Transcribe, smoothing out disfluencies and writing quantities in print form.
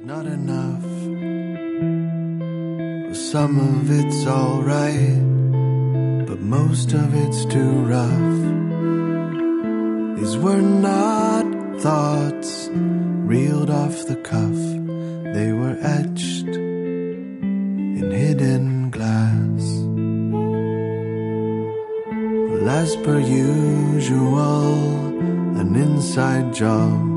not enough. Some of it's alright, but most of it's too rough. These were not thoughts reeled off the cuff. They were etched in hidden glass. Well, as per usual, an inside job.